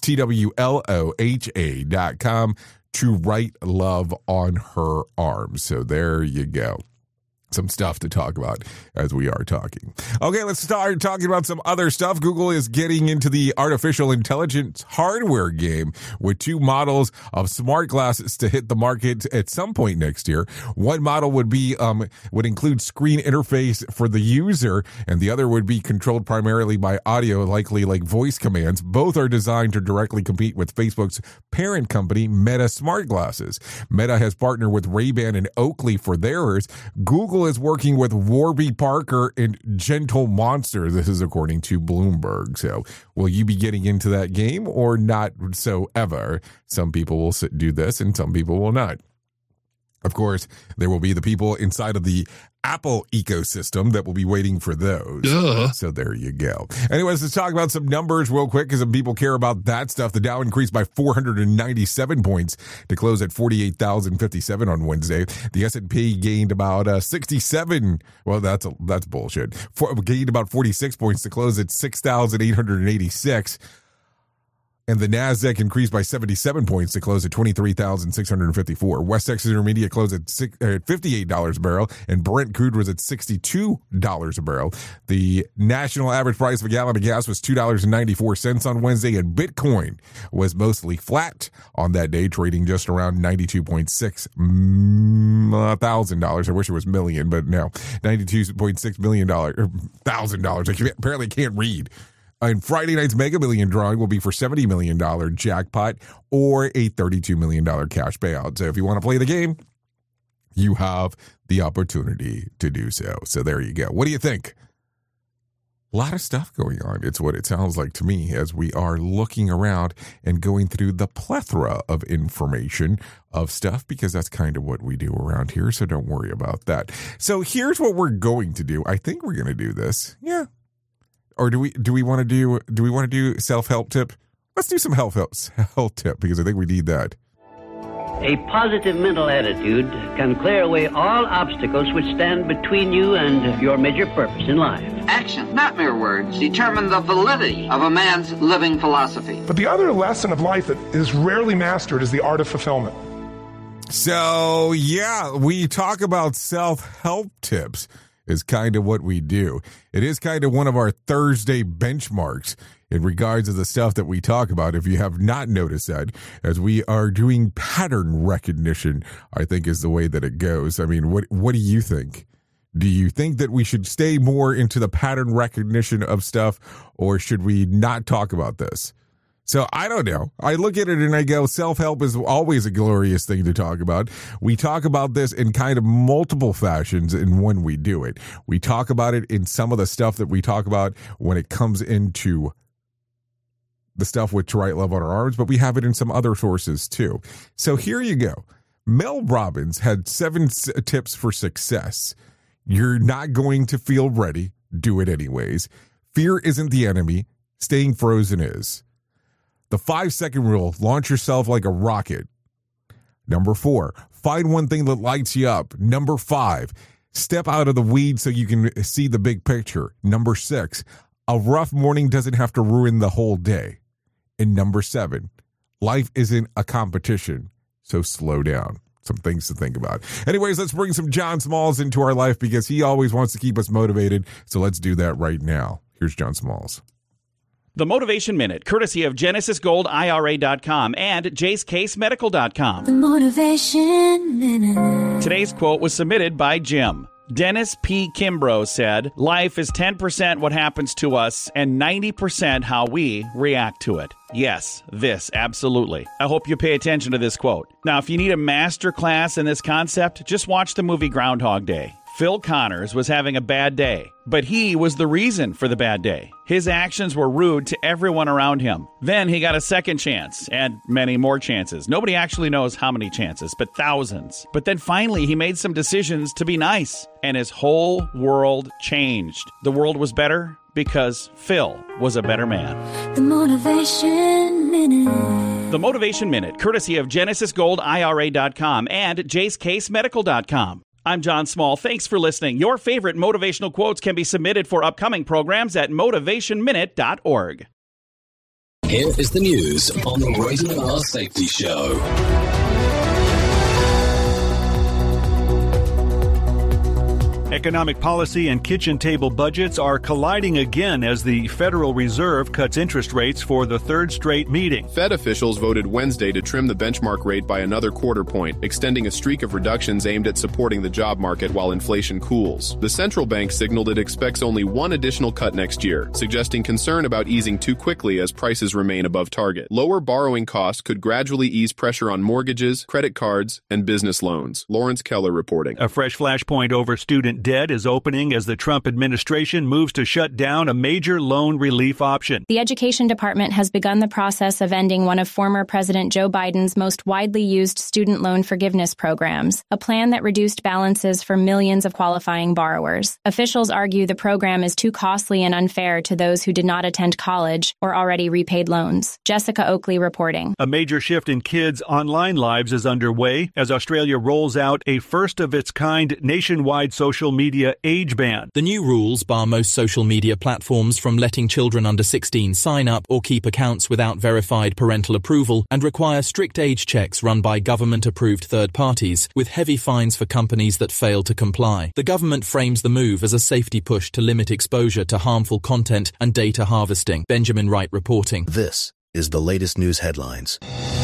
TWLOHA.com. To Write Love on Her Arms. So there you go. Some stuff to talk about as we are talking. Okay, let's start talking about some other stuff. Google is getting into the artificial intelligence hardware game with 2 models of smart glasses to hit the market at some point next year. One model would include screen interface for the user, and the other would be controlled primarily by audio, likely like voice commands. Both are designed to directly compete with Facebook's parent company, Meta Smart Glasses. Meta has partnered with Ray-Ban and Oakley for theirs. Google is working with Warby Parker and Gentle Monster. This is according to Bloomberg. So will you be getting into that game or not so ever? Some people will do this and some people will not. Of course, there will be the people inside of the Apple ecosystem that will be waiting for those. Duh. So there you go. Anyways, let's talk about some numbers real quick because some people care about that stuff. The Dow increased by 497 points to close at 48,057 on Wednesday. The S&P gained about 67. Well, that's bullshit. Gained about 46 points to close at 6,886. And the NASDAQ increased by 77 points to close at 23,654. West Texas Intermediate closed at $58 a barrel, and Brent crude was at $62 a barrel. The national average price of a gallon of gas was $2.94 on Wednesday, and Bitcoin was mostly flat on that day, trading just around $92.6 thousand. I wish it was million, but no, $92.6 million, $1,000. I apparently can't read. And Friday night's Mega Million drawing will be for $70 million jackpot or a $32 million cash payout. So if you want to play the game, you have the opportunity to do so. So there you go. What do you think? A lot of stuff going on. It's what it sounds like to me as we are looking around and going through the plethora of information of stuff, because that's kind of what we do around here. So don't worry about that. So here's what we're going to do. I think we're going to do this. Yeah. Or do we want to do self-help tip? Let's do some health tip because I think we need that. A positive mental attitude can clear away all obstacles which stand between you and your major purpose in life. Action, not mere words, determine the validity of a man's living philosophy. But the other lesson of life that is rarely mastered is the art of fulfillment. So, yeah, we talk about self-help tips is kind of what we do. It is kind of one of our Thursday benchmarks in regards to the stuff that we talk about. If you have not noticed that, as we are doing pattern recognition, I think is the way that it goes. I mean, what do you think? Do you think that we should stay more into the pattern recognition of stuff, or should we not talk about this? So I don't know. I look at it and I go, self-help is always a glorious thing to talk about. We talk about this in kind of multiple fashions in when we do it. We talk about it in some of the stuff that we talk about when it comes into the stuff with Right Love on Our Arms, but we have it in some other sources too. So here you go. Mel Robbins had 7 tips for success. You're not going to feel ready. Do it anyways. Fear isn't the enemy. Staying frozen is. The 5-second rule, launch yourself like a rocket. Number 4, find one thing that lights you up. Number 5, step out of the weeds so you can see the big picture. Number 6, a rough morning doesn't have to ruin the whole day. And number 7, life isn't a competition, so slow down. Some things to think about. Anyways, let's bring some John Smalls into our life because he always wants to keep us motivated. So let's do that right now. Here's John Smalls. The Motivation Minute, courtesy of GenesisGoldIRA.com and JaceCaseMedical.com. The Motivation Minute. Today's quote was submitted by Jim. Dennis P. Kimbrough said, "Life is 10% what happens to us and 90% how we react to it." Yes, this, absolutely. I hope you pay attention to this quote. Now, if you need a master class in this concept, just watch the movie Groundhog Day. Phil Connors was having a bad day, but he was the reason for the bad day. His actions were rude to everyone around him. Then he got a second chance, and many more chances. Nobody actually knows how many chances, but thousands. But then finally, he made some decisions to be nice, and his whole world changed. The world was better because Phil was a better man. The Motivation Minute. The Motivation Minute, courtesy of GenesisGoldIRA.com and JaceCaseMedical.com. I'm John Small. Thanks for listening. Your favorite motivational quotes can be submitted for upcoming programs at motivationminute.org. Here is the news on the Rated R Safety Show. Economic policy and kitchen table budgets are colliding again as the Federal Reserve cuts interest rates for the third straight meeting. Fed officials voted Wednesday to trim the benchmark rate by another quarter point, extending a streak of reductions aimed at supporting the job market while inflation cools. The central bank signaled it expects only one additional cut next year, suggesting concern about easing too quickly as prices remain above target. Lower borrowing costs could gradually ease pressure on mortgages, credit cards, and business loans. Lawrence Keller reporting. A fresh flashpoint over student debt is opening as the Trump administration moves to shut down a major loan relief option. The Education Department has begun the process of ending one of former President Joe Biden's most widely used student loan forgiveness programs, a plan that reduced balances for millions of qualifying borrowers. Officials argue the program is too costly and unfair to those who did not attend college or already repaid loans. Jessica Oakley reporting. A major shift in kids' online lives is underway as Australia rolls out a first-of-its-kind nationwide social media age ban. The new rules bar most social media platforms from letting children under 16 sign up or keep accounts without verified parental approval and require strict age checks run by government-approved third parties, with heavy fines for companies that fail to comply. The government frames the move as a safety push to limit exposure to harmful content and data harvesting. Benjamin Wright reporting. This is the latest news headlines.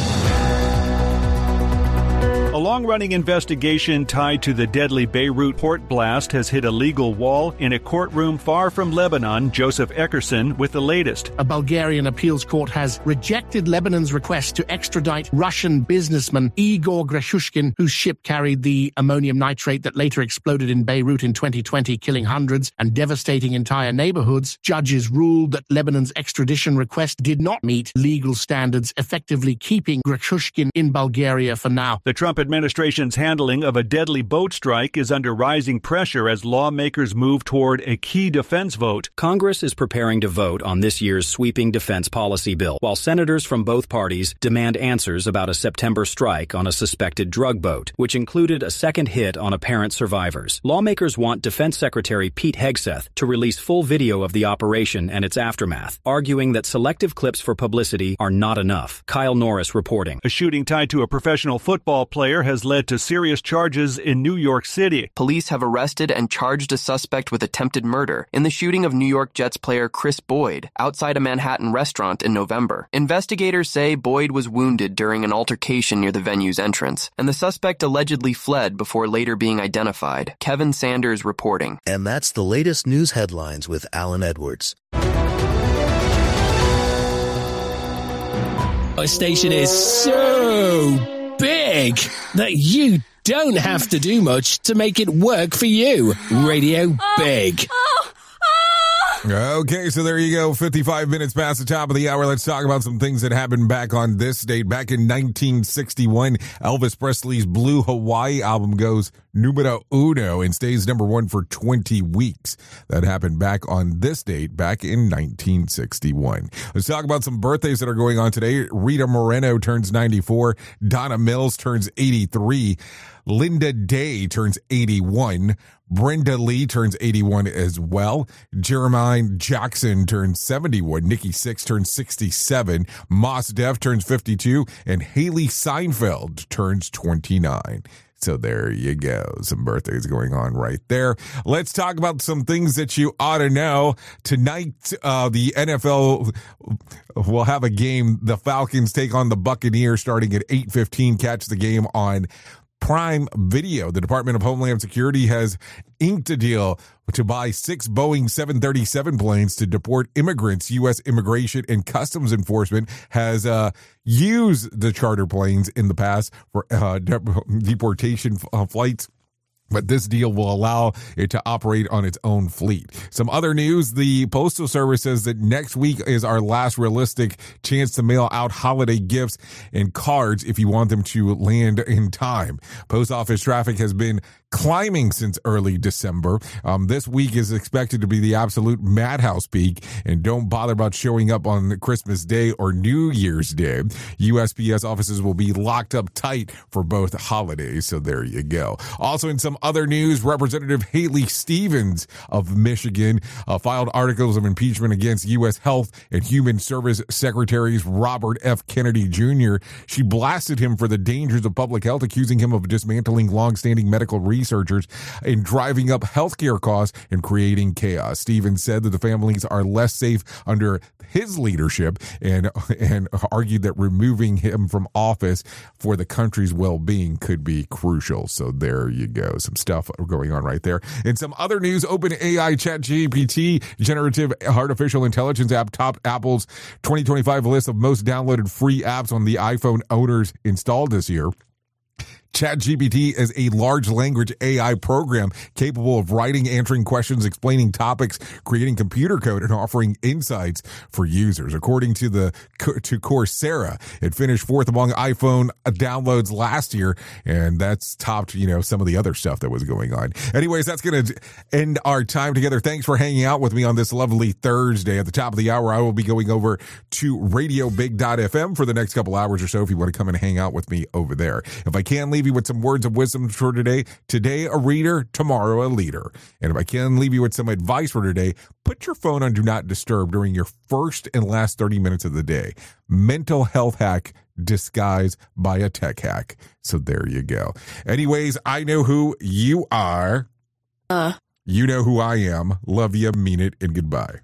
A long-running investigation tied to the deadly Beirut port blast has hit a legal wall in a courtroom far from Lebanon. Joseph Eckerson with the latest. A Bulgarian appeals court has rejected Lebanon's request to extradite Russian businessman Igor Grashushkin, whose ship carried the ammonium nitrate that later exploded in Beirut in 2020, killing hundreds and devastating entire neighborhoods. Judges ruled that Lebanon's extradition request did not meet legal standards, effectively keeping Grashushkin in Bulgaria for now. The Trump administration's handling of a deadly boat strike is under rising pressure as lawmakers move toward a key defense vote. Congress is preparing to vote on this year's sweeping defense policy bill, while senators from both parties demand answers about a September strike on a suspected drug boat, which included a second hit on apparent survivors. Lawmakers want Defense Secretary Pete Hegseth to release full video of the operation and its aftermath, arguing that selective clips for publicity are not enough. Kyle Norris reporting. A shooting tied to a professional football player has led to serious charges in New York City. Police have arrested and charged a suspect with attempted murder in the shooting of New York Jets player Chris Boyd outside a Manhattan restaurant in November. Investigators say Boyd was wounded during an altercation near the venue's entrance, and the suspect allegedly fled before later being identified. Kevin Sanders reporting. And that's the latest news headlines with Alan Edwards. Our station is so big that you don't have to do much to make it work for you. Radio Big. Okay, so there you go. 55 minutes past the top of the hour. Let's talk about some things that happened back on this date. Back in 1961, Elvis Presley's Blue Hawaii album goes numero uno and stays number one for 20 weeks. That happened back on this date, back in 1961. Let's talk about some birthdays that are going on today. Rita Moreno turns 94. Donna Mills turns 83. Linda Day turns 81. Brenda Lee turns 81 as well. Jeremiah Jackson turns 71. Nikki Sixx turns 67. Mos Def turns 52. And Haley Seinfeld turns 29. So there you go. Some birthdays going on right there. Let's talk about some things that you ought to know. Tonight, the NFL will have a game. The Falcons take on the Buccaneers starting at 8:15. Catch the game on Prime Video. The Department of Homeland Security has inked a deal to buy 6 Boeing 737 planes to deport immigrants. U.S. Immigration and Customs Enforcement has used the charter planes in the past for deportation flights. But this deal will allow it to operate on its own fleet. Some other news, the Postal Service says that next week is our last realistic chance to mail out holiday gifts and cards if you want them to land in time. Post office traffic has been climbing since early December. This week is expected to be the absolute madhouse peak, and don't bother about showing up on Christmas Day or New Year's Day. USPS offices will be locked up tight for both holidays, so there you go. Also in some other news, Representative Haley Stevens of Michigan filed articles of impeachment against U.S. Health and Human Service Secretaries Robert F. Kennedy Jr. She blasted him for the dangers of public health, accusing him of dismantling longstanding medical researchers and driving up healthcare costs and creating chaos. Stevens said that the families are less safe under his leadership and argued that removing him from office for the country's well-being could be crucial. So there you go. Some stuff going on right there. In some other news, OpenAI ChatGPT generative artificial intelligence app topped Apple's 2025 list of most downloaded free apps on the iPhone owners installed this year. ChatGPT is a large language AI program capable of writing, answering questions, explaining topics, creating computer code, and offering insights for users. According to Coursera, it finished fourth among iPhone downloads last year, and that's topped, some of the other stuff that was going on. Anyways, that's going to end our time together. Thanks for hanging out with me on this lovely Thursday. At the top of the hour, I will be going over to RadioBig.fm for the next couple hours or so if you want to come and hang out with me over there. If I can leave you with some words of wisdom for today a reader, tomorrow a leader. And if I can leave you with some advice for today, put your phone on Do Not Disturb during your first and last 30 minutes of the day. Mental health hack disguised by a tech hack. So there you go. Anyways, I know who you are. You know who I am. Love you, mean it, and goodbye.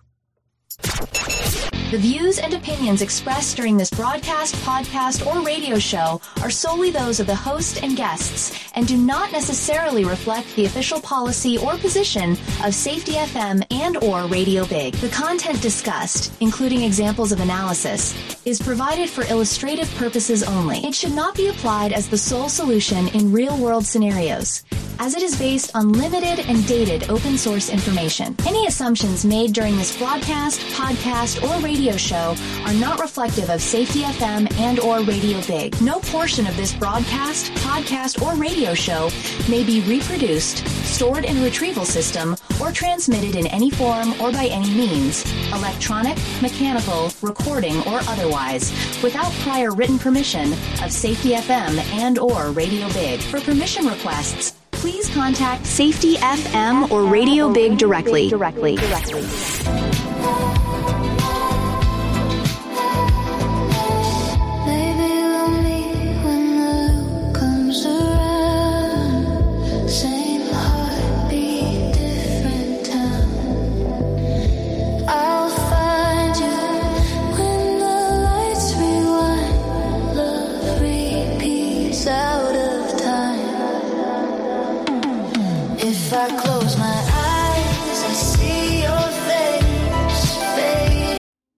The views and opinions expressed during this broadcast, podcast, or radio show are solely those of the host and guests and do not necessarily reflect the official policy or position of Safety FM and or Radio Big. The content discussed, including examples of analysis, is provided for illustrative purposes only. It should not be applied as the sole solution in real-world scenarios. as it is based on limited and dated open source information. Any assumptions made during this broadcast, podcast, or radio show are not reflective of Safety FM and or Radio Big. No portion of this broadcast, podcast, or radio show may be reproduced, stored in a retrieval system, or transmitted in any form or by any means, electronic, mechanical, recording, or otherwise, without prior written permission of Safety FM and or Radio Big. For permission requests, please contact Safety FM or Radio Big directly. If I close my eyes, I see your face.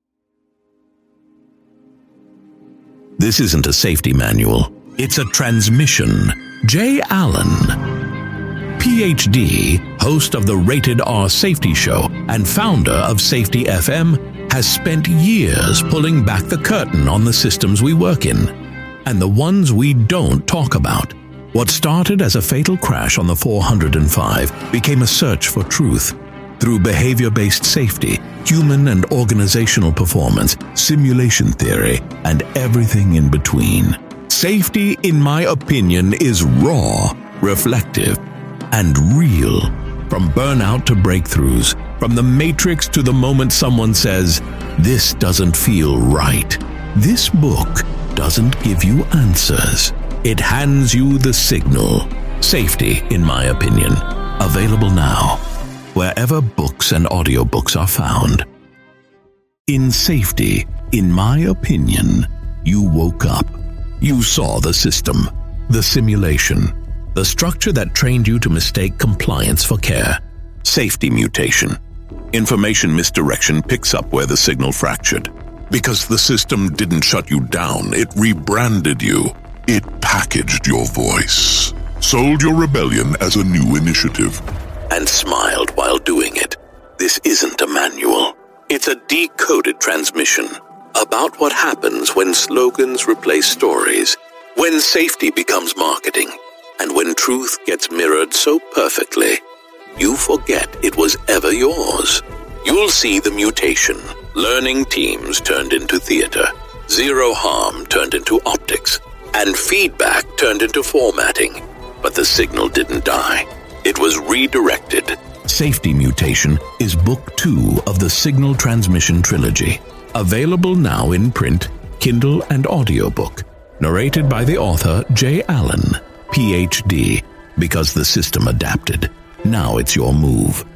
This isn't a safety manual. It's a transmission. Jay Allen, PhD, host of the Rated R Safety Show and founder of Safety FM, has spent years pulling back the curtain on the systems we work in and the ones we don't talk about. What started as a fatal crash on the 405 became a search for truth. Through behavior-based safety, human and organizational performance, simulation theory, and everything in between. Safety, in my opinion, is raw, reflective, and real. From burnout to breakthroughs, from the matrix to the moment someone says, "This doesn't feel right." This book doesn't give you answers. It hands you the signal. Safety, in my opinion. Available now, wherever books and audiobooks are found. In Safety, in my opinion, you woke up. You saw the system, the simulation, the structure that trained you to mistake compliance for care. Safety mutation. Information misdirection picks up where the signal fractured. Because the system didn't shut you down, it rebranded you. It packaged your voice, sold your rebellion as a new initiative, and smiled while doing it. This isn't a manual. It's a decoded transmission about what happens when slogans replace stories, when safety becomes marketing, and when truth gets mirrored so perfectly, you forget it was ever yours. You'll see the mutation. Learning teams turned into theater, zero harm turned into optics, and feedback turned into formatting. But the signal didn't die. It was redirected. Safety Mutation is Book 2 of the Signal Transmission Trilogy. Available now in print, Kindle, and audiobook. Narrated by the author Jay Allen, PhD. Because the system adapted. Now it's your move.